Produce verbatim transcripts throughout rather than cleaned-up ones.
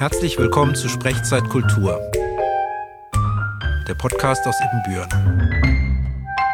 Herzlich willkommen zu Sprechzeit Kultur, der Podcast aus Ibbenbüren.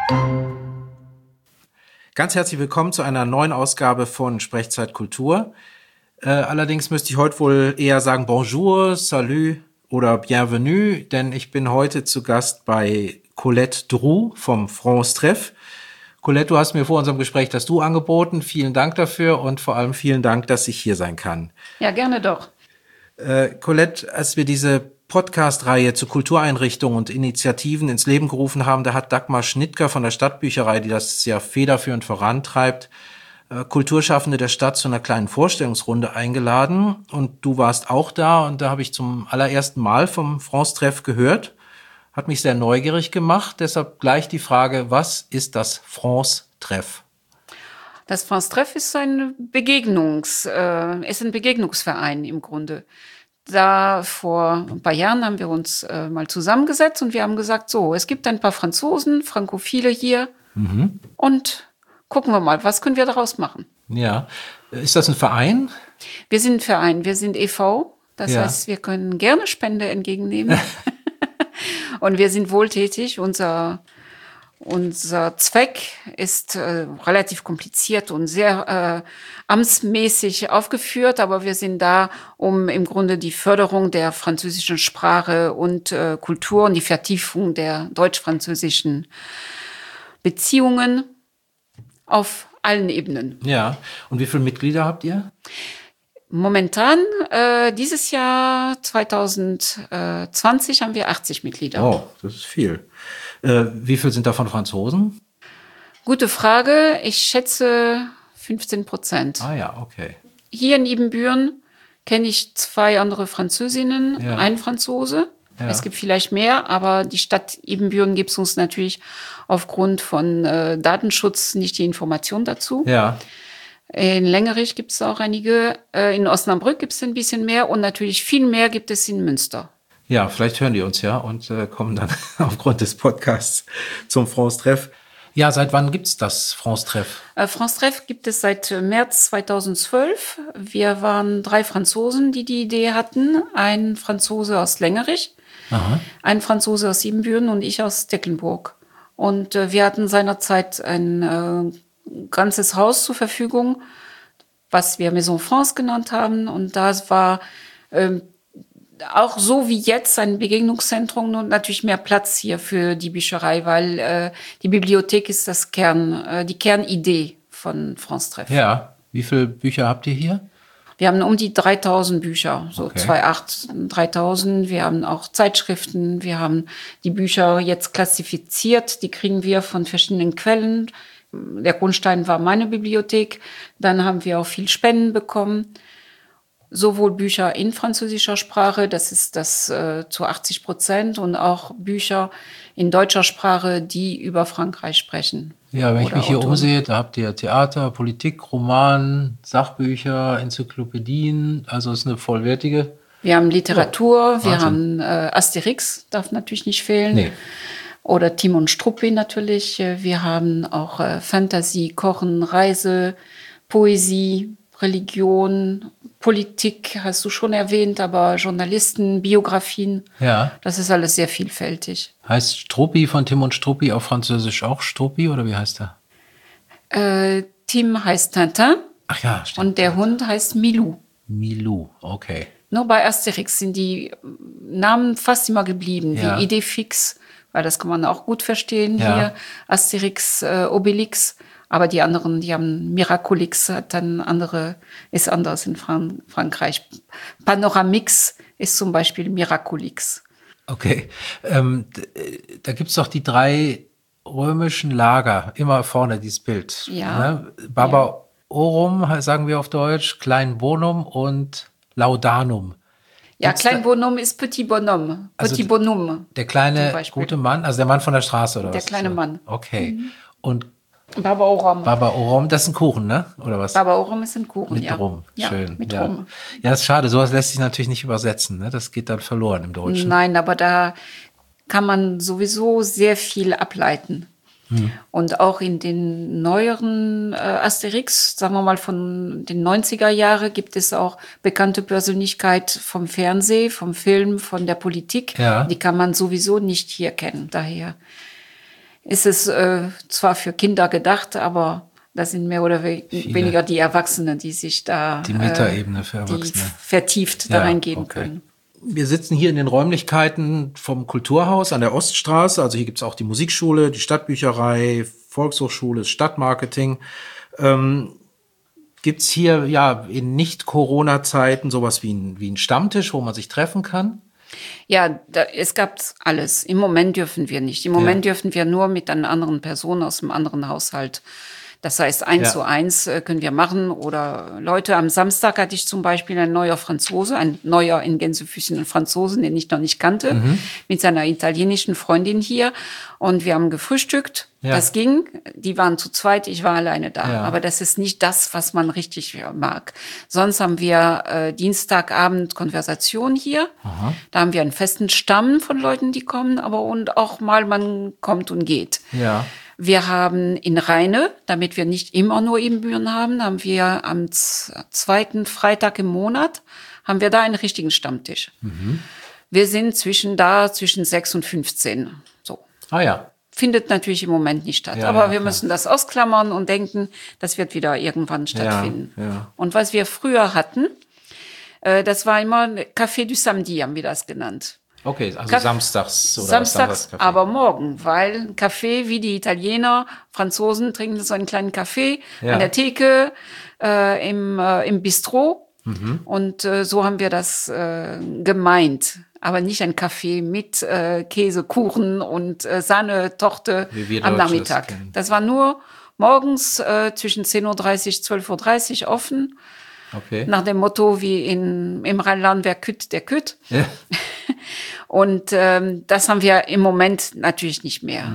Ganz herzlich willkommen zu einer neuen Ausgabe von Sprechzeit Kultur. Äh, allerdings müsste ich heute wohl eher sagen Bonjour, Salut oder Bienvenue, denn ich bin heute zu Gast bei Colette Droux vom France Treff. Colette, du hast mir vor unserem Gespräch das Du angeboten. Vielen Dank dafür und vor allem vielen Dank, dass ich hier sein kann. Ja, gerne doch. Äh, Colette, als wir diese Podcast-Reihe zu Kultureinrichtungen und Initiativen ins Leben gerufen haben, da hat Dagmar Schnittger von der Stadtbücherei, die das ja federführend vorantreibt, äh, Kulturschaffende der Stadt zu einer kleinen Vorstellungsrunde eingeladen. Und du warst auch da und da habe ich zum allerersten Mal vom France Treff gehört. Hat mich sehr neugierig gemacht, deshalb gleich die Frage, was ist das France Treff? Das France Treff ist ein Begegnungs, äh, ist ein Begegnungsverein im Grunde. Da vor ein paar Jahren haben wir uns äh, mal zusammengesetzt und wir haben gesagt, so, es gibt ein paar Franzosen, Frankophile hier mhm. und gucken wir mal, was können wir daraus machen? Ja, ist das ein Verein? Wir sind ein Verein, wir sind E V, das ja. heißt, wir können gerne Spende entgegennehmen. Und wir sind wohltätig. Unser, unser Zweck ist äh, relativ kompliziert und sehr äh, amtsmäßig aufgeführt, aber wir sind da, um im Grunde die Förderung der französischen Sprache und äh, Kultur und die Vertiefung der deutsch-französischen Beziehungen auf allen Ebenen. Ja, und wie viele Mitglieder habt ihr? Momentan, äh, dieses Jahr zwanzig zwanzig, haben wir achtzig Mitglieder. Oh, das ist viel. Äh, wie viel sind davon Franzosen? Gute Frage. Ich schätze fünfzehn Prozent. Ah ja, okay. Hier in Ibbenbüren kenne ich zwei andere Französinnen, ja. einen Franzose. Ja. Es gibt vielleicht mehr, aber die Stadt Ibbenbüren gibt es uns natürlich aufgrund von äh, Datenschutz nicht die Information dazu. Ja. In Längerich gibt es auch einige, in Osnabrück gibt es ein bisschen mehr und natürlich viel mehr gibt es in Münster. Ja, vielleicht hören die uns ja und äh, kommen dann aufgrund des Podcasts zum France Treff. Ja, seit wann gibt es das France Treff? Äh, France Treff gibt es seit März zweitausendzwölf. Wir waren drei Franzosen, die die Idee hatten. Ein Franzose aus Längerich, Aha. ein Franzose aus Ibbenbüren und ich aus Tecklenburg. Und äh, wir hatten seinerzeit ein äh, ganzes Haus zur Verfügung, was wir Maison France genannt haben. Und das war ähm, auch so wie jetzt ein Begegnungszentrum und natürlich mehr Platz hier für die Bücherei, weil äh, die Bibliothek ist das Kern, äh, die Kernidee von France Treff. Ja, wie viele Bücher habt ihr hier? Wir haben um die dreitausend Bücher, so okay. zweitausendacht, dreitausend. Wir haben auch Zeitschriften, wir haben die Bücher jetzt klassifiziert, die kriegen wir von verschiedenen Quellen. Der Grundstein war meine Bibliothek. Dann haben wir auch viel Spenden bekommen. Sowohl Bücher in französischer Sprache, das ist das äh, zu achtzig Prozent, und auch Bücher in deutscher Sprache, die über Frankreich sprechen. Ja, wenn ich mich hier umsehe, da habt ihr Theater, Politik, Roman, Sachbücher, Enzyklopädien. Also es ist eine vollwertige. Wir haben Literatur, oh, wir haben äh, Asterix, darf natürlich nicht fehlen. Nee. Oder Timon Struppi natürlich. Wir haben auch äh, Fantasy, Kochen, Reise, Poesie, Religion, Politik, hast du schon erwähnt, aber Journalisten, Biografien. Ja. Das ist alles sehr vielfältig. Heißt Struppi von Timon Struppi auf Französisch auch Struppi oder wie heißt er? Äh, Tim heißt Tintin. Ach ja, stimmt. Und der Hund heißt Milou. Milou, okay. Nur bei Asterix sind die Namen fast immer geblieben, ja. wie Idefix. Weil das kann man auch gut verstehen ja. hier, Asterix, äh, Obelix. Aber die anderen, die haben Miraculix, hat dann andere, ist anders in Fran- Frankreich. Panoramix ist zum Beispiel Miraculix. Okay, ähm, da gibt's doch die drei römischen Lager, immer vorne dieses Bild. Ja. Ne? Barbarorum, ja. sagen wir auf Deutsch, Klein Bonum und Laudanum. Ja, Klein Bonhomme ist Petit Bonhomme. Petit also Bonhomme. Der kleine gute Mann, also der Mann von der Straße oder der was? Der kleine Mann. Okay. Mhm. Und Barbarorum. Barbarorum, das ist ein Kuchen, ne? Oder was? Barbarorum ist ein Kuchen, mit ja. Rum. Ja, schön. mit ja. Rum. Ja, das ist schade. Sowas lässt sich natürlich nicht übersetzen, ne? Das geht dann verloren im Deutschen. Nein, aber da kann man sowieso sehr viel ableiten. Mhm. Und auch in den neueren äh, Asterix, sagen wir mal von den neunziger Jahre, gibt es auch bekannte Persönlichkeit vom Fernsehen, vom Film, von der Politik. Ja. Die kann man sowieso nicht hier kennen. Daher ist es äh, zwar für Kinder gedacht, aber das sind mehr oder we- weniger die Erwachsenen, die sich da die Metaebene für Erwachsene. Die vertieft da Ja, reingehen okay. können. Wir sitzen hier in den Räumlichkeiten vom Kulturhaus an der Oststraße. Also hier gibt's auch die Musikschule, die Stadtbücherei, Volkshochschule, das Stadtmarketing. Ähm, gibt's hier ja in Nicht-Corona-Zeiten sowas wie ein, wie ein Stammtisch, wo man sich treffen kann? Ja, da, es gab alles. Im Moment dürfen wir nicht. Im Moment Ja. dürfen wir nur mit einer anderen Person aus einem anderen Haushalt. Das heißt, eins Ja. zu eins äh, können wir machen. Oder Leute, am Samstag hatte ich zum Beispiel ein neuer Franzose, ein neuer in Gänsefüßchen Franzosen, den ich noch nicht kannte, Mhm. mit seiner italienischen Freundin hier. Und wir haben gefrühstückt. Ja. Das ging. Die waren zu zweit, ich war alleine da. Ja. Aber das ist nicht das, was man richtig mag. Sonst haben wir äh, Dienstagabend Konversation hier. Aha. Da haben wir einen festen Stamm von Leuten, die kommen, aber und auch mal man kommt und geht. Ja. Wir haben in Rheine, damit wir nicht immer nur Ibbenbüren haben, haben wir am z- zweiten Freitag im Monat, haben wir da einen richtigen Stammtisch. Mhm. Wir sind zwischen da, zwischen sechs und fünfzehn. So. Ah ja. Findet natürlich im Moment nicht statt. Ja, aber ja, wir klar. müssen das ausklammern und denken, das wird wieder irgendwann stattfinden. Ja, ja. Und was wir früher hatten, äh, das war immer Café du Samedi, haben wir das genannt. Okay, also Kaff- samstags oder Samstags, Samstagskaffee. aber morgen, weil ein Kaffee, wie die Italiener, Franzosen trinken so einen kleinen Kaffee Ja. an der Theke, äh, im, äh, im Bistro. Mhm. Und äh, so haben wir das äh, gemeint. Aber nicht ein Kaffee mit äh, Käse, Kuchen und äh, Sahnetorte Wie wir am Deutsche das Nachmittag. kennen. Das war nur morgens äh, zwischen zehn Uhr dreißig, zwölf Uhr dreißig offen. Okay. Nach dem Motto wie in, im Rheinland, wer kütt, der kütt. Ja. Und ähm, das haben wir im Moment natürlich nicht mehr.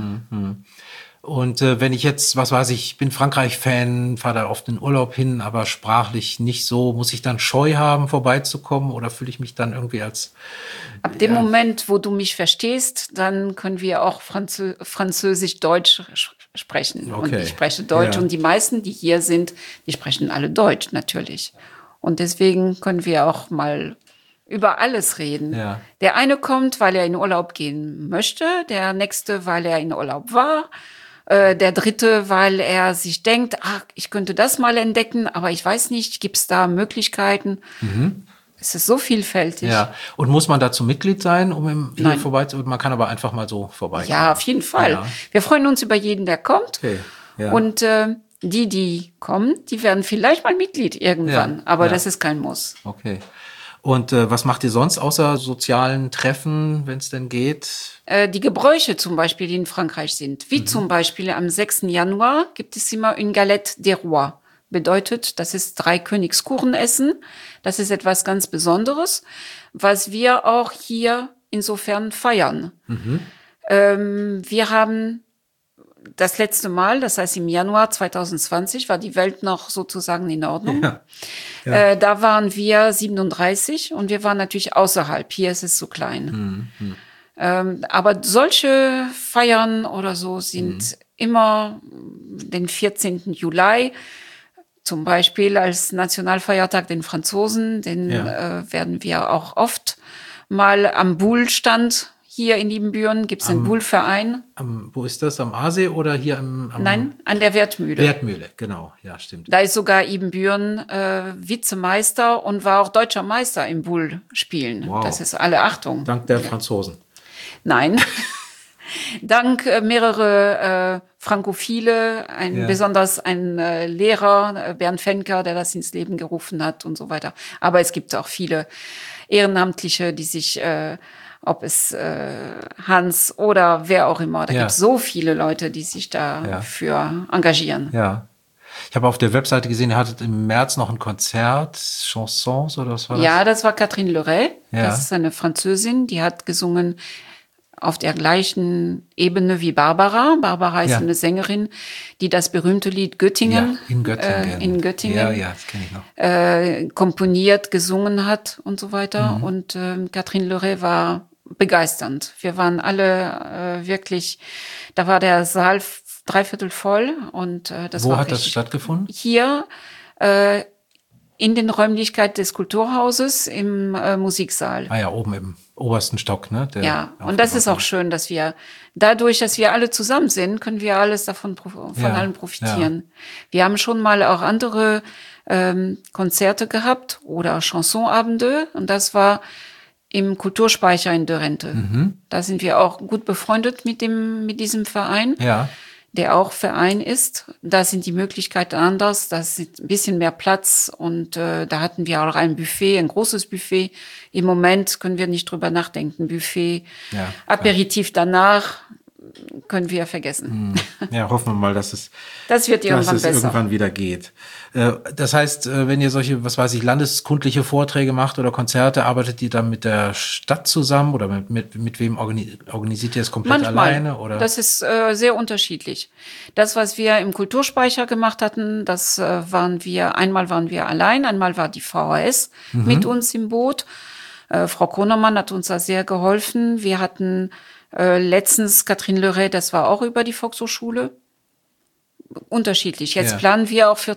Und äh, wenn ich jetzt, was weiß ich, bin Frankreich-Fan, fahre da oft in Urlaub hin, aber sprachlich nicht so, muss ich dann Scheu haben, vorbeizukommen oder fühle ich mich dann irgendwie als... Ab dem Moment, wo du mich verstehst, dann können wir auch Franzö Französisch-Deutsch sch- sprechen. Und Okay. ich spreche Deutsch Ja. und die meisten, die hier sind, die sprechen alle Deutsch natürlich. Und deswegen können wir auch mal über alles reden. Ja. Der eine kommt, weil er in Urlaub gehen möchte, der nächste, weil er in Urlaub war, äh, der dritte, weil er sich denkt, ach, ich könnte das mal entdecken, aber ich weiß nicht, gibt es da Möglichkeiten? Es ist so vielfältig. Ja, und muss man dazu Mitglied sein, um im, hier Nein. vorbei zu... Man kann aber einfach mal so vorbeikommen. Ja, auf jeden Fall. Ja. Wir freuen uns über jeden, der kommt. Okay. Ja. Und äh, die, die kommen, die werden vielleicht mal Mitglied irgendwann. Ja, Aber ja. das ist kein Muss. Okay. Und äh, was macht ihr sonst außer sozialen Treffen, wenn es denn geht? Äh, die Gebräuche zum Beispiel, die in Frankreich sind. Wie zum Beispiel am sechsten Januar gibt es immer une galette des rois. Bedeutet, das ist drei Königskuchen essen. Das ist etwas ganz Besonderes, was wir auch hier insofern feiern. Ähm, wir haben das letzte Mal, das heißt im Januar zwanzig zwanzig, war die Welt noch sozusagen in Ordnung. Ja. Äh, da waren wir siebenunddreißig und wir waren natürlich außerhalb. Hier ist es so klein. Ähm, aber solche Feiern oder so sind immer den vierzehnten Juli, zum Beispiel als Nationalfeiertag den Franzosen, den Ja. äh, werden wir auch oft mal am Buhl-Stand hier in Ibbenbüren, gibt es einen Buhl-Verein. Am, wo ist das? Am Aasee oder hier am, am Nein, an der Wertmühle. Wertmühle? Genau, ja, stimmt. Da ist sogar Ibbenbüren äh, Vizemeister und war auch deutscher Meister im Bull-Spielen. Wow. Das ist alle Achtung. Dank der Franzosen. Nein. Dank äh, mehrere äh, Frankophile, ein, Ja. besonders ein äh, Lehrer, äh, Bernd Fenker, der das ins Leben gerufen hat und so weiter. Aber es gibt auch viele Ehrenamtliche, die sich, äh, ob es äh, Hans oder wer auch immer, da Ja. gibt es so viele Leute, die sich Ja. dafür engagieren. Ja. Ich habe auf der Webseite gesehen, ihr hattet im März noch ein Konzert, Chansons oder was war das? Ja, das war Catherine Leray. Ja. Das ist eine Französin, die hat gesungen auf der gleichen Ebene wie Barbara. Barbara ist Ja. eine Sängerin, die das berühmte Lied Göttingen, Ja, in Göttingen. Äh, in Göttingen Ja, ja, das kenne ich noch. äh, komponiert, gesungen hat und so weiter. Mhm. Und äh, Catherine Leray war begeisternd. Wir waren alle äh, wirklich, da war der Saal dreiviertel voll. Und äh, das Wo war hat das richtig. stattgefunden? Hier äh, in den Räumlichkeiten des Kulturhauses im äh, Musiksaal. Ah ja, oben im obersten Stock, ne? Der Ja, und das ist auch schön, dass wir dadurch, dass wir alle zusammen sind, können wir alles davon von Ja, allem profitieren. Ja. Wir haben schon mal auch andere ähm, Konzerte gehabt oder Chansonabende und das war im Kulturspeicher in Dörrente. Mhm. Da sind wir auch gut befreundet mit dem mit diesem Verein. Ja. Der auch Verein ist. Da sind die Möglichkeiten anders, da ist ein bisschen mehr Platz und äh, da hatten wir auch ein Buffet, ein großes Buffet. Im Moment können wir nicht drüber nachdenken. Buffet, ja, Aperitif danach können wir vergessen. Ja, hoffen wir mal, dass es, das wird irgendwann dass es besser. irgendwann wieder geht. Das heißt, wenn ihr solche, was weiß ich, landeskundliche Vorträge macht oder Konzerte, arbeitet ihr dann mit der Stadt zusammen oder mit, mit, mit wem organisiert ihr es komplett Manchmal. alleine? Oder? Das ist äh, sehr unterschiedlich. Das, was wir im Kulturspeicher gemacht hatten, das äh, waren wir, einmal waren wir allein, einmal war die V H S mhm. mit uns im Boot. Äh, Frau Kronemann hat uns da sehr geholfen. Wir hatten Äh, letztens Katrin Leray, das war auch über die Volkshochschule. Unterschiedlich. Jetzt ja. planen wir auch für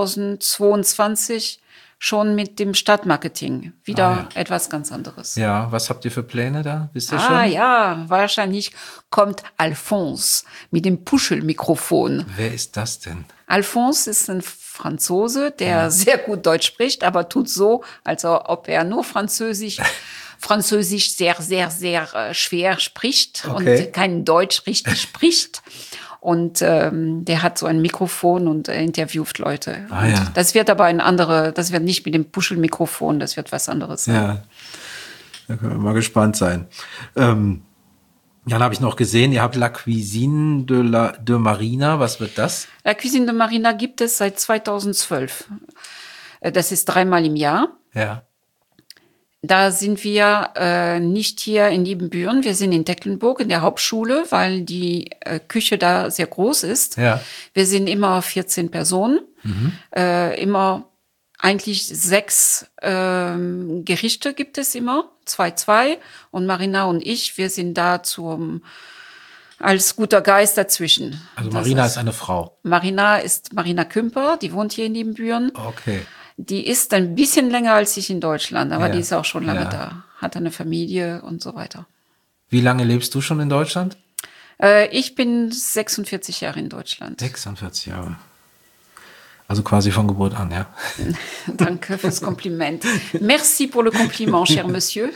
zweitausendzweiundzwanzig schon mit dem Stadtmarketing. Wieder ah, ja. etwas ganz anderes. Ja, was habt ihr für Pläne da? Wisst ihr ah, schon? Ah ja, wahrscheinlich kommt Alphonse mit dem Puschelmikrofon. Wer ist das denn? Alphonse ist ein Franzose, der ja. sehr gut Deutsch spricht, aber tut so, als ob er nur Französisch Französisch sehr, sehr, sehr äh, schwer spricht okay. und kein Deutsch richtig spricht. Und ähm, der hat so ein Mikrofon und äh, interviewt Leute. Ah, ja. Das wird aber ein andere, das wird nicht mit dem Puschelmikrofon, das wird was anderes sein. Ja, da können wir mal gespannt sein. Ähm, dann habe ich noch gesehen, ihr habt La Cuisine de, la, de Marina. Was wird das? La Cuisine de Marina gibt es seit zweitausendzwölf. Das ist dreimal im Jahr. Ja. Da sind wir äh, nicht hier in Liebenbüren, wir sind in Tecklenburg in der Hauptschule, weil die äh, Küche da sehr groß ist. Ja. Wir sind immer vierzehn Personen, mhm. äh, immer eigentlich sechs ähm, Gerichte gibt es immer, zwei, zwei. Und Marina und ich, wir sind da zum als guter Geist dazwischen. Also Marina ist, ist eine Frau. Marina ist Marina Kümper, die wohnt hier in Liebenbüren. Okay. Die ist ein bisschen länger als ich in Deutschland, aber ja. die ist auch schon lange ja. da, hat eine Familie und so weiter. Wie lange lebst du schon in Deutschland? Äh, ich bin sechsundvierzig Jahre in Deutschland. sechsundvierzig Jahre. Also quasi von Geburt an, ja. Danke fürs Kompliment. Merci pour le compliment, cher Monsieur.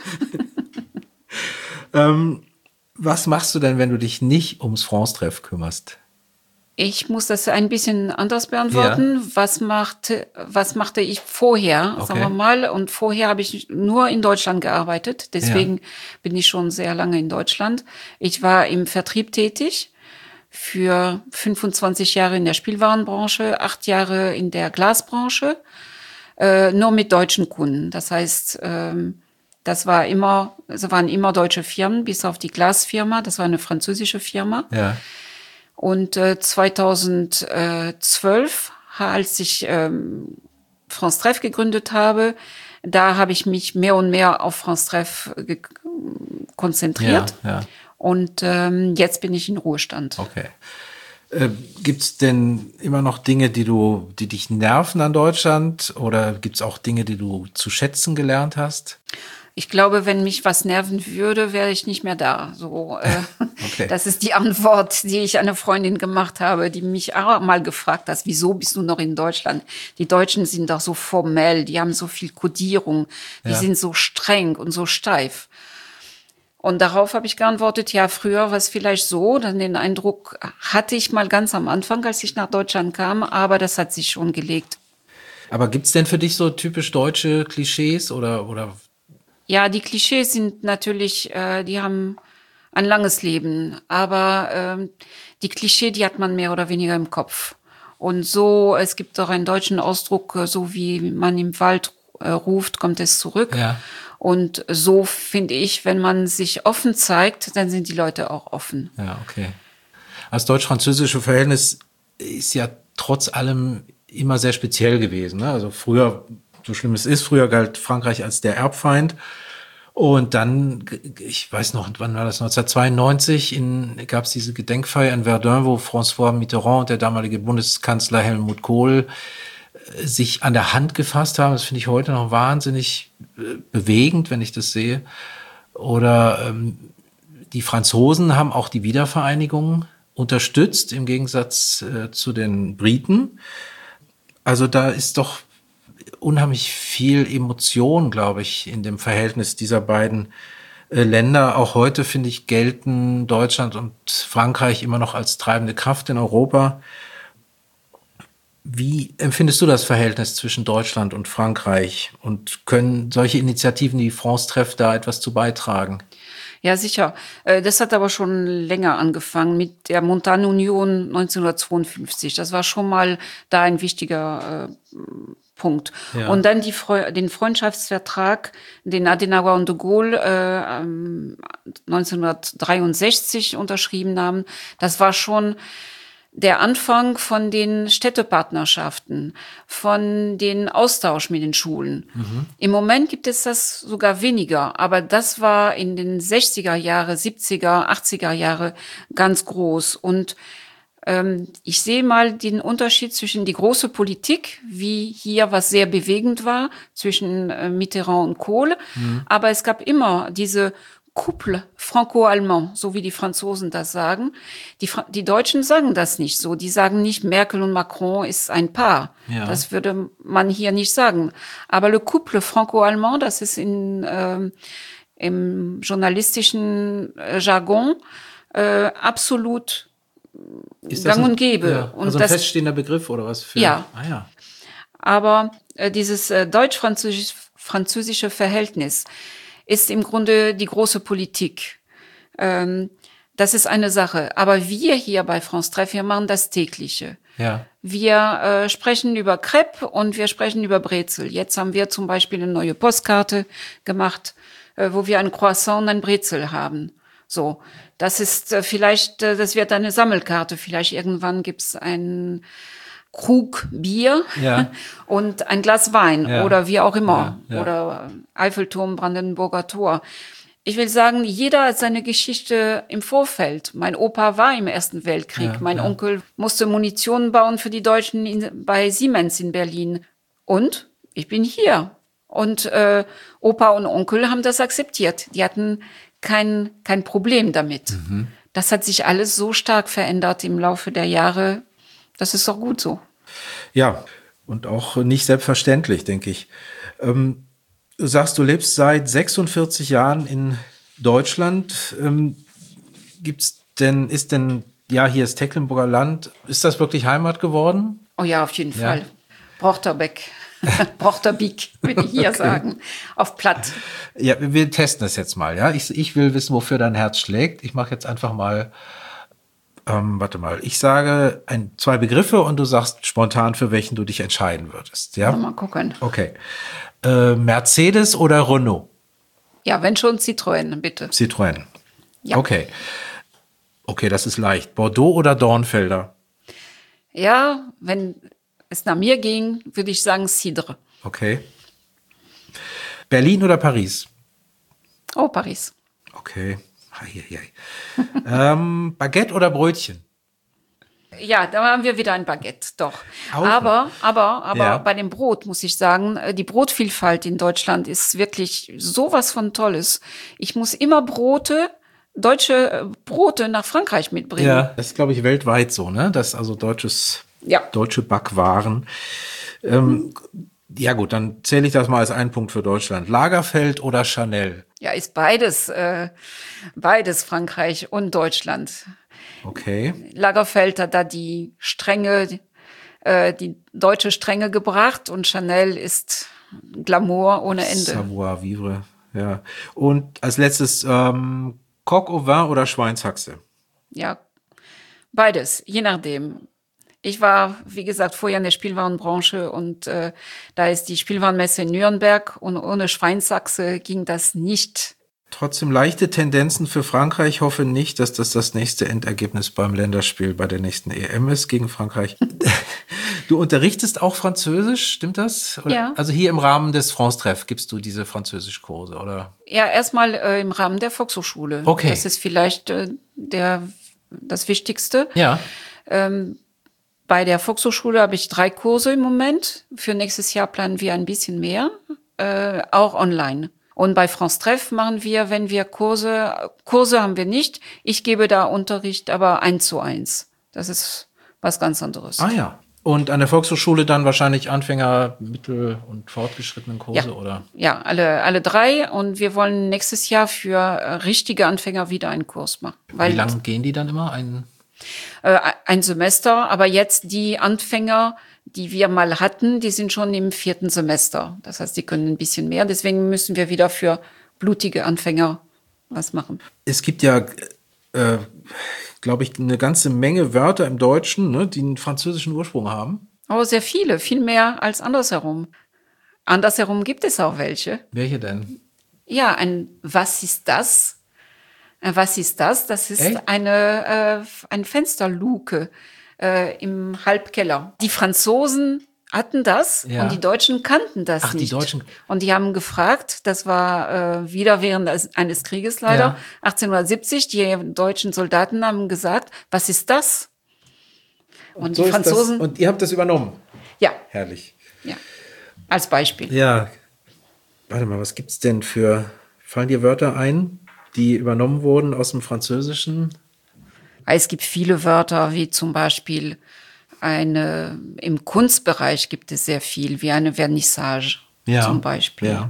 ähm, was machst du denn, wenn du dich nicht ums France-Treff kümmerst? Ich muss das ein bisschen anders beantworten. Ja. Was machte, was machte ich vorher, okay. sagen wir mal? Und vorher habe ich nur in Deutschland gearbeitet. Deswegen ja. bin ich schon sehr lange in Deutschland. Ich war im Vertrieb tätig für fünfundzwanzig Jahre in der Spielwarenbranche, acht Jahre in der Glasbranche, äh, nur mit deutschen Kunden. Das heißt, ähm, das war immer, es waren immer deutsche Firmen, bis auf die Glasfirma. Das war eine französische Firma. Ja. Und äh, zweitausendzwölf, als ich ähm, France Treff gegründet habe, da habe ich mich mehr und mehr auf France Treff ge- konzentriert. Ja, ja. Und ähm, jetzt bin ich in Ruhestand. Okay. Äh, gibt's denn immer noch Dinge, die du, die dich nerven an Deutschland? Oder gibt's auch Dinge, die du zu schätzen gelernt hast? Ich glaube, wenn mich was nerven würde, wäre ich nicht mehr da. So, äh, okay. Das ist die Antwort, die ich einer Freundin gemacht habe, die mich auch mal gefragt hat, wieso bist du noch in Deutschland? Die Deutschen sind doch so formell, die haben so viel Kodierung, die ja. sind so streng und so steif. Und darauf habe ich geantwortet, ja, früher war es vielleicht so, dann den Eindruck hatte ich mal ganz am Anfang, als ich nach Deutschland kam, aber das hat sich schon gelegt. Aber gibt's denn für dich so typisch deutsche Klischees oder oder Ja, die Klischees sind natürlich, äh, die haben ein langes Leben, aber ähm, die Klischee, die hat man mehr oder weniger im Kopf. Und so, es gibt auch einen deutschen Ausdruck, so wie man im Wald äh, ruft, kommt es zurück. Ja. Und so finde ich, wenn man sich offen zeigt, dann sind die Leute auch offen. Ja, okay. Das deutsch-französische Verhältnis ist ja trotz allem immer sehr speziell gewesen, ne? Also früher, so schlimm es ist, früher galt Frankreich als der Erbfeind. Und dann, ich weiß noch, wann war das, neunzehnhundertzweiundneunzig, gab es diese Gedenkfeier in Verdun, wo François Mitterrand und der damalige Bundeskanzler Helmut Kohl äh, sich an der Hand gefasst haben. Das finde ich heute noch wahnsinnig äh, bewegend, wenn ich das sehe. Oder ähm, die Franzosen haben auch die Wiedervereinigung unterstützt, im Gegensatz äh, zu den Briten. Also da ist doch unheimlich viel Emotion, glaube ich, in dem Verhältnis dieser beiden äh, Länder. Auch heute, finde ich, gelten Deutschland und Frankreich immer noch als treibende Kraft in Europa. Wie empfindest du das Verhältnis zwischen Deutschland und Frankreich? Und können solche Initiativen wie France Treff da etwas zu beitragen? Ja, sicher. Das hat aber schon länger angefangen mit der Montanunion neunzehnhundertzweiundfünfzig. Das war schon mal da ein wichtiger äh, Punkt. Ja. Und dann die Freu- den Freundschaftsvertrag, den Adenauer und de Gaulle äh, neunzehnhundertdreiundsechzig unterschrieben haben. Das war schon der Anfang von den Städtepartnerschaften, von den Austausch mit den Schulen. Mhm. Im Moment gibt es das sogar weniger, aber das war in den sechziger Jahre, siebziger, achtziger Jahre ganz groß. Und ähm, ich sehe mal den Unterschied zwischen die große Politik, wie hier was sehr bewegend war, zwischen äh, Mitterrand und Kohl, mhm. aber es gab immer diese Couple franco-allemand, so wie die Franzosen das sagen. Die, Fra- die Deutschen sagen das nicht so. Die sagen nicht, Merkel und Macron ist ein Paar. Ja. Das würde man hier nicht sagen. Aber le couple franco-allemand, das ist in, äh, im journalistischen äh, Jargon äh, absolut ist das gang ein, und gäbe. Ja, und also das, ein feststehender Begriff oder was? Für, ja. Ah, ja. Aber äh, dieses äh, deutsch-französische Verhältnis ist im Grunde die große Politik. Ähm, das ist eine Sache. Aber wir hier bei France Treff, wir machen das Tägliche. Ja. Wir äh, sprechen über Crepe und wir sprechen über Brezel. Jetzt haben wir zum Beispiel eine neue Postkarte gemacht, äh, wo wir ein Croissant und ein Brezel haben. So, das ist äh, vielleicht, äh, das wird eine Sammelkarte. Vielleicht irgendwann gibt's ein Krug Bier ja. und ein Glas Wein ja. oder wie auch immer. Ja, ja. Oder Eiffelturm, Brandenburger Tor. Ich will sagen, jeder hat seine Geschichte im Vorfeld. Mein Opa war im Ersten Weltkrieg. Ja, mein ja. Onkel musste Munition bauen für die Deutschen in, bei Siemens in Berlin. Und ich bin hier. Und äh, Opa und Onkel haben das akzeptiert. Die hatten kein, kein Problem damit. Mhm. Das hat sich alles so stark verändert im Laufe der Jahre. Das ist doch gut so. Ja, und auch nicht selbstverständlich, denke ich. Ähm, du sagst, du lebst seit sechsundvierzig Jahren in Deutschland. Ähm, gibt's denn, ist denn, ja, hier ist Tecklenburger Land, ist das wirklich Heimat geworden? Oh ja, auf jeden ja. Fall. Brochterbeck. Brochterbeek, würde ich hier okay. sagen. Auf Platt. Ja, wir testen das jetzt mal, ja. Ich, ich will wissen, wofür dein Herz schlägt. Ich mache jetzt einfach mal Ähm, warte mal, ich sage ein, zwei Begriffe und du sagst spontan, für welchen du dich entscheiden würdest. Ja? Mal gucken. Okay. Äh, Mercedes oder Renault? Ja, wenn schon Citroën, bitte. Citroën. Ja. Okay. Okay, das ist leicht. Bordeaux oder Dornfelder? Ja, wenn es nach mir ging, würde ich sagen Cidre. Okay. Berlin oder Paris? Oh, Paris. Okay. ähm, Baguette oder Brötchen? Ja, da haben wir wieder ein Baguette, doch. Auch aber, aber, aber ja. bei dem Brot muss ich sagen, die Brotvielfalt in Deutschland ist wirklich sowas von Tolles. Ich muss immer Brote, deutsche Brote nach Frankreich mitbringen. Ja, das ist, glaube ich, weltweit so, ne? Das also deutsches, ja. deutsche Backwaren. Ähm, mhm. Ja gut, dann zähle ich das mal als einen Punkt für Deutschland. Lagerfeld oder Chanel? Ja, ist beides, äh, beides Frankreich und Deutschland. Okay. Lagerfeld hat da die Strenge, äh, die deutsche Strenge gebracht und Chanel ist Glamour ohne Ende. Savoir vivre, ja. Und als letztes ähm, Coq au vin oder Schweinshaxe? Ja, beides, je nachdem. Ich war, wie gesagt, vorher in der Spielwarenbranche und äh, da ist die Spielwarenmesse in Nürnberg und ohne Schweinshaxe ging das nicht. Trotzdem leichte Tendenzen für Frankreich. Ich hoffe nicht, dass das das nächste Endergebnis beim Länderspiel bei der nächsten E M ist gegen Frankreich. Du unterrichtest auch Französisch, stimmt das? Oder? Ja. Also hier im Rahmen des France-Treff gibst du diese Französischkurse, oder? Ja, erstmal äh, im Rahmen der Volkshochschule. Okay. Das ist vielleicht äh, der, das Wichtigste. Ja. Ähm, bei der Volkshochschule habe ich drei Kurse im Moment. Für nächstes Jahr planen wir ein bisschen mehr, äh, auch online. Und bei France Treff machen wir, wenn wir Kurse, Kurse haben wir nicht. Ich gebe da Unterricht, aber eins zu eins. Das ist was ganz anderes. Ah ja. Und an der Volkshochschule dann wahrscheinlich Anfänger, Mittel- und fortgeschrittenen Kurse, Ja. oder? Ja, alle, alle drei. Und wir wollen nächstes Jahr für äh, richtige Anfänger wieder einen Kurs machen. Weil, Wie lange gehen die dann immer? Ein Äh, ein Semester, aber jetzt die Anfänger, die wir mal hatten, die sind schon im vierten Semester. Das heißt, die können ein bisschen mehr. Deswegen müssen wir wieder für blutige Anfänger was machen. Es gibt ja, äh, glaube ich, eine ganze Menge Wörter im Deutschen, ne, die einen französischen Ursprung haben. Aber sehr viele, viel mehr als andersherum. Andersherum gibt es auch welche. Welche denn? Ja, ein Was ist das? Ein Was ist das? Das ist Echt? eine, äh, eine Fensterluke äh, im Halbkeller. Die Franzosen hatten das Ja. und die Deutschen kannten das Ach, die nicht. Deutschen- Und die haben gefragt, das war äh, wieder während des- eines Krieges leider, Ja. achtzehnhundertsiebzig, die deutschen Soldaten haben gesagt, was ist das? Und So die ist das. Franzosen, Und ihr habt das übernommen. ja, Herrlich. ja, als Beispiel. Ja. Warte mal, was gibt's denn für, fallen dir Wörter ein, die übernommen wurden aus dem Französischen? Es gibt viele Wörter, wie zum Beispiel eine, im Kunstbereich gibt es sehr viel, wie eine Vernissage zum Beispiel. Ja.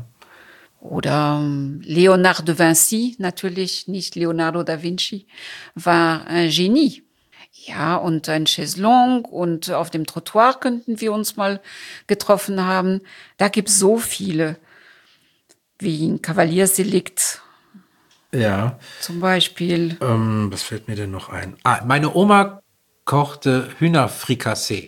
Oder ähm, Léonard de Vinci, natürlich nicht Leonardo da Vinci, war ein Genie. Ja, und ein Chaiselong und auf dem Trottoir könnten wir uns mal getroffen haben. Da gibt es so viele, wie ein Kavaliersdelikt Ja. zum Beispiel. Ähm, was fällt mir denn noch ein? Ah, meine Oma kochte Hühnerfrikassee.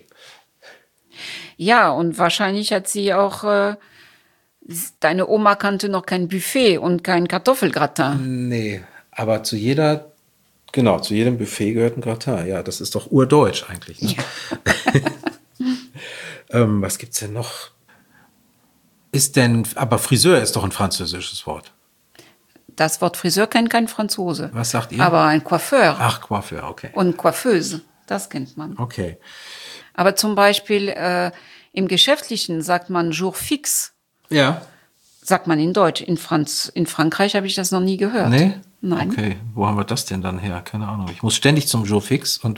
Ja, und wahrscheinlich hat sie auch, äh, deine Oma kannte noch kein Buffet und kein Kartoffelgratin. Nee, aber zu jeder, genau, zu jedem Buffet gehört ein Gratin. Ja, das ist doch urdeutsch eigentlich. Ne? Ja. ähm, was gibt's denn noch? Ist denn, aber Friseur ist doch ein französisches Wort. Das Wort Friseur kennt kein Franzose. Was sagt ihr? Aber ein Coiffeur Ach, Coiffeur, okay. und Coiffeuse, das kennt man. Okay. Aber zum Beispiel äh, im Geschäftlichen sagt man Jour fixe, Ja. sagt man in Deutsch. In, Franz in Frankreich habe ich das noch nie gehört. Nee? Nein. Okay, wo haben wir das denn dann her? Keine Ahnung. Ich muss ständig zum Jour fix und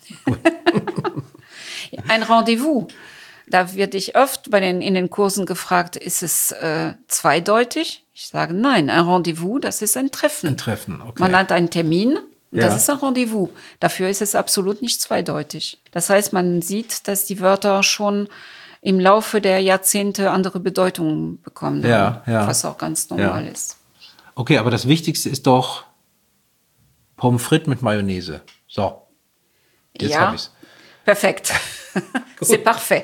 Ein Rendezvous. Da werde ich oft bei den, in den Kursen gefragt, ist es äh, zweideutig? Ich sage nein, ein Rendezvous, das ist ein Treffen. ein Treffen. Okay. Man hat einen Termin, und das Ja. ist ein Rendezvous. Dafür ist es absolut nicht zweideutig. Das heißt, man sieht, dass die Wörter schon im Laufe der Jahrzehnte andere Bedeutungen bekommen Ja, haben, ja. was auch ganz normal Ja. ist. Okay, aber das Wichtigste ist doch Pommes frites mit Mayonnaise. So. Jetzt ja, hab ich's. perfekt. C'est parfait.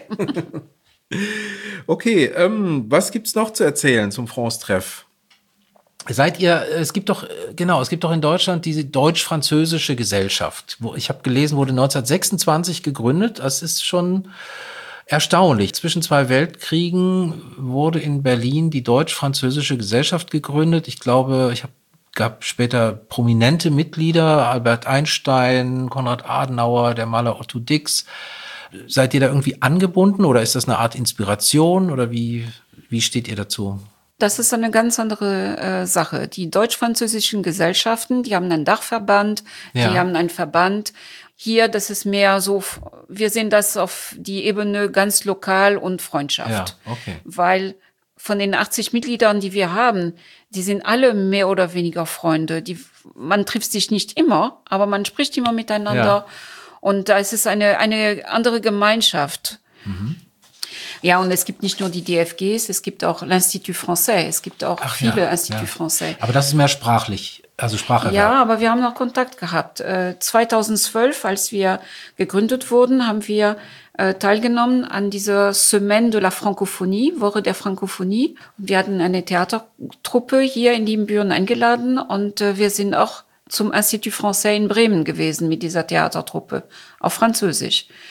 Okay, ähm, was gibt's noch zu erzählen zum France-Treff? Seid ihr, es gibt doch, äh, genau, es gibt doch in Deutschland diese deutsch-französische Gesellschaft. Wo, ich habe gelesen, wurde neunzehnhundertsechsundzwanzig gegründet. Das ist schon erstaunlich. Zwischen zwei Weltkriegen wurde in Berlin die deutsch-französische Gesellschaft gegründet. Ich glaube, ich habe gab später prominente Mitglieder, Albert Einstein, Konrad Adenauer, der Maler Otto Dix. Seid ihr da irgendwie angebunden oder ist das eine Art Inspiration oder wie, wie steht ihr dazu? Das ist eine ganz andere äh, Sache. Die deutsch-französischen Gesellschaften, die haben einen Dachverband, Ja. die haben einen Verband. Hier, das ist mehr so, wir sehen das auf die Ebene ganz lokal und Freundschaft. Ja, okay. Weil von den achtzig Mitgliedern, die wir haben, die sind alle mehr oder weniger Freunde. Die, man trifft sich nicht immer, aber man spricht immer miteinander. Ja. Und da ist es eine, eine andere Gemeinschaft. Mhm. Ja, und es gibt nicht nur die D F Gs, es gibt auch l'Institut Français. Es gibt auch Ach viele ja, Institut ja. Français. Aber das ist mehr sprachlich, also Spracherwerb. Ja, aber wir haben noch Kontakt gehabt. Äh, zweitausendzwölf, als wir gegründet wurden, haben wir äh, teilgenommen an dieser Semaine de la Francophonie, Woche der Frankophonie. Und wir hatten eine Theatertruppe hier in Liebenbüren eingeladen und äh, wir sind auch zum Institut Français in Bremen gewesen mit dieser Theatertruppe auf Französisch.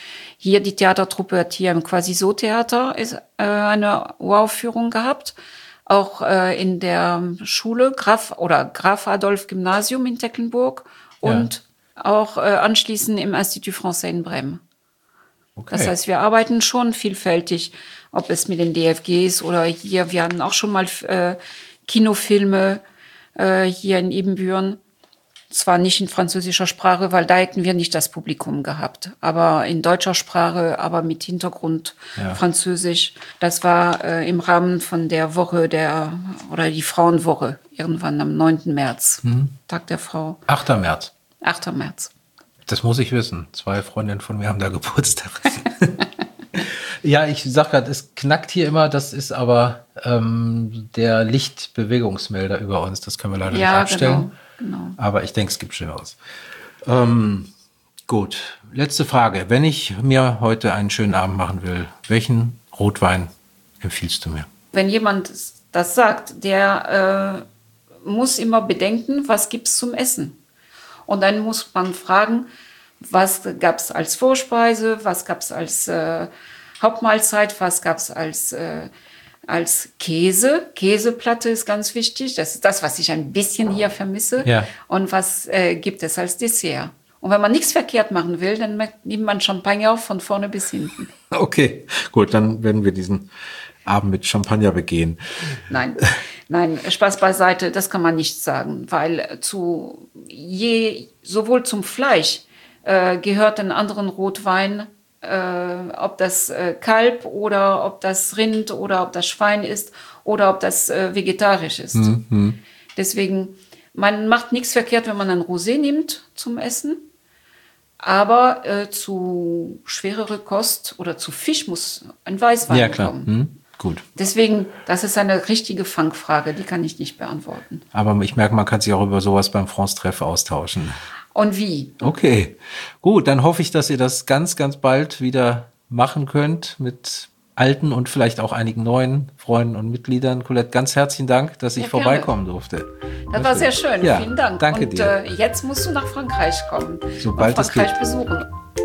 Hier die Theatertruppe hat hier im Quasi-So-Theater ist, äh, eine Uraufführung gehabt. Auch äh, in der Schule Graf oder Graf Adolf Gymnasium in Tecklenburg und ja. auch äh, anschließend im Institut Français in Bremen. Okay. Das heißt, wir arbeiten schon vielfältig, ob es mit den D F Gs oder hier, wir hatten auch schon mal äh, Kinofilme äh, hier in Ibbenbüren. Zwar nicht in französischer Sprache, weil da hätten wir nicht das Publikum gehabt, aber in deutscher Sprache, aber mit Hintergrund ja. Französisch. Das war äh, im Rahmen von der Woche der, oder die Frauenwoche, irgendwann am neunten März, mhm. Tag der Frau. achter März. achter März. Das muss ich wissen. Zwei Freundinnen von mir haben da Geburtstag. Ja, ich sag gerade, es knackt hier immer, das ist aber ähm, der Lichtbewegungsmelder über uns, das können wir leider ja, nicht abstellen. Genau. Genau. Aber ich denke, es gibt Schlimmeres. Ähm, gut, letzte Frage. Wenn ich mir heute einen schönen Abend machen will, welchen Rotwein empfiehlst du mir? Wenn jemand das sagt, der äh, muss immer bedenken, was gibt es zum Essen? Und dann muss man fragen, was gab es als Vorspeise, was gab es als äh, Hauptmahlzeit, was gab es als... Äh, Als Käse, Käseplatte ist ganz wichtig. Das ist das, was ich ein bisschen hier vermisse. Ja. Und was äh, gibt es als Dessert? Und wenn man nichts verkehrt machen will, dann nimmt man Champagner von vorne bis hinten. Okay, gut, dann werden wir diesen Abend mit Champagner begehen. Nein, nein, Spaß beiseite, das kann man nicht sagen, weil zu je, sowohl zum Fleisch äh, gehört ein anderen Rotwein, Äh, ob das äh, Kalb oder ob das Rind oder ob das Schwein ist oder ob das äh, vegetarisch ist. Mhm. Deswegen, man macht nichts verkehrt, wenn man ein Rosé nimmt zum Essen, aber äh, zu schwerere Kost oder zu Fisch muss ein Weißwein ja, klar. kommen. Mhm. Gut. Deswegen, das ist eine richtige Fangfrage, die kann ich nicht beantworten. Aber ich merke, man kann sich auch über sowas beim France-Treff austauschen. Und wie? Okay, gut, dann hoffe ich, dass ihr das ganz, ganz bald wieder machen könnt mit alten und vielleicht auch einigen neuen Freunden und Mitgliedern. Colette, ganz herzlichen Dank, dass ich ja, vorbeikommen durfte. Das war sehr schön, ja, vielen Dank. Danke und dir. Äh, jetzt musst du nach Frankreich kommen Sobald und Frankreich es geht. besuchen.